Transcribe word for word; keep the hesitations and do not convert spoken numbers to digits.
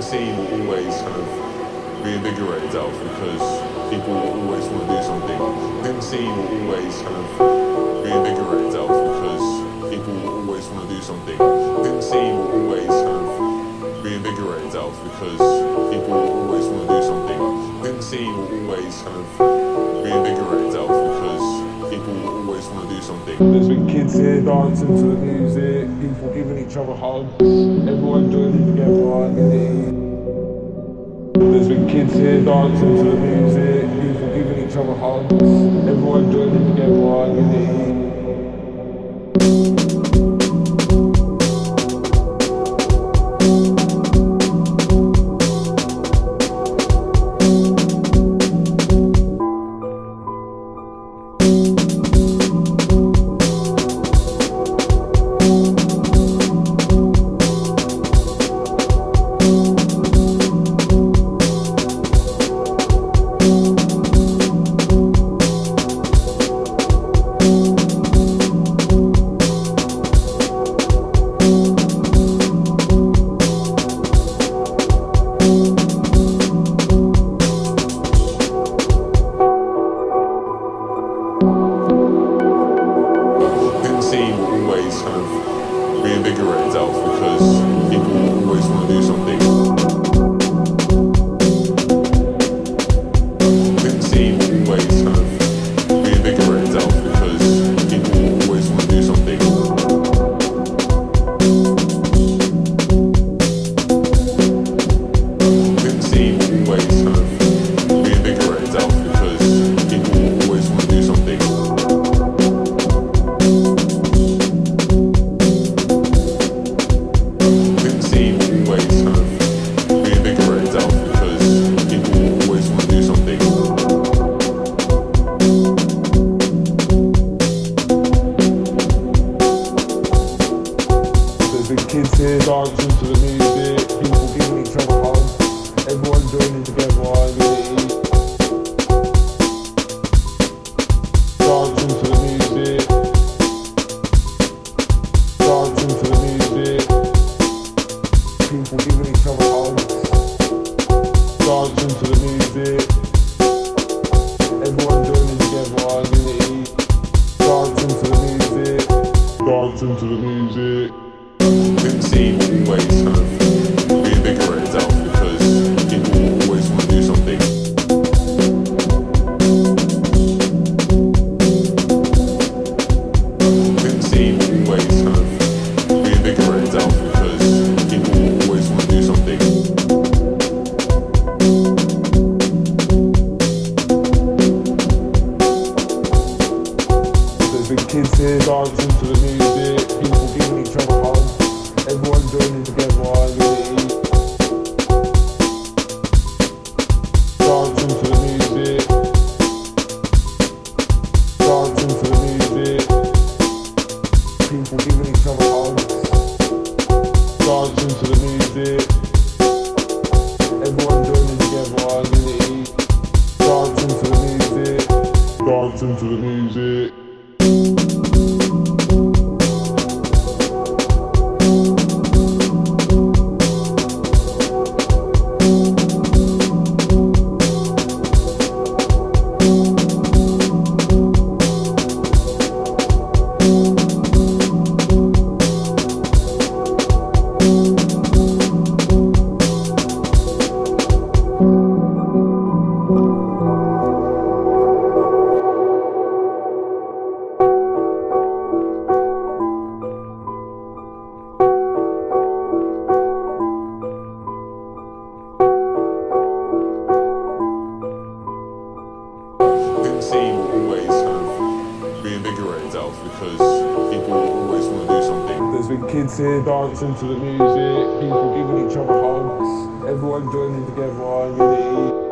scene will always kind of reinvigorate itself because people will always want to do something. Within the scene will always kind of reinvigorate itself because people will always want to do something. Within the scene will always kind of reinvigorate itself because people will always want to do something. Within the scene will always kind of reinvigorate itself because people will always want to do something. There's been kids here dancing to the music, people giving each other hugs, everyone joining together in the There's been kids here dancing to the music, people giving each other hugs, everyone joining together in the reinvigorate itself because people will always want to do something. The scene will always kind of reinvigorate itself because people will always want to do something. The scene will always kind of reinvigorate itself because people will always want to do something. Kids here dancing to the music, people giving each other hugs, everyone joining together in the dancing to the music, dancing to the music, people giving each other hugs, dancing to the music, everyone joining together in the dancing to the music, dancing to the music. The scene will always kind of reinvigorate itself because people will always want to do something. The scene will always kind of reinvigorate itself because people will always want to do something. There's been kids here dancing to the music, people giving each other hugs, everyone joining together in the dancing to the music, dancing to the music, people giving each other hugs, dancing to the music, everyone joining together in the dancing to the music, dancing to the music. The scene will always kind of reinvigorate itself because people will always want to do something. There's been kids here dancing to the music, people giving each other hugs, everyone joining together in the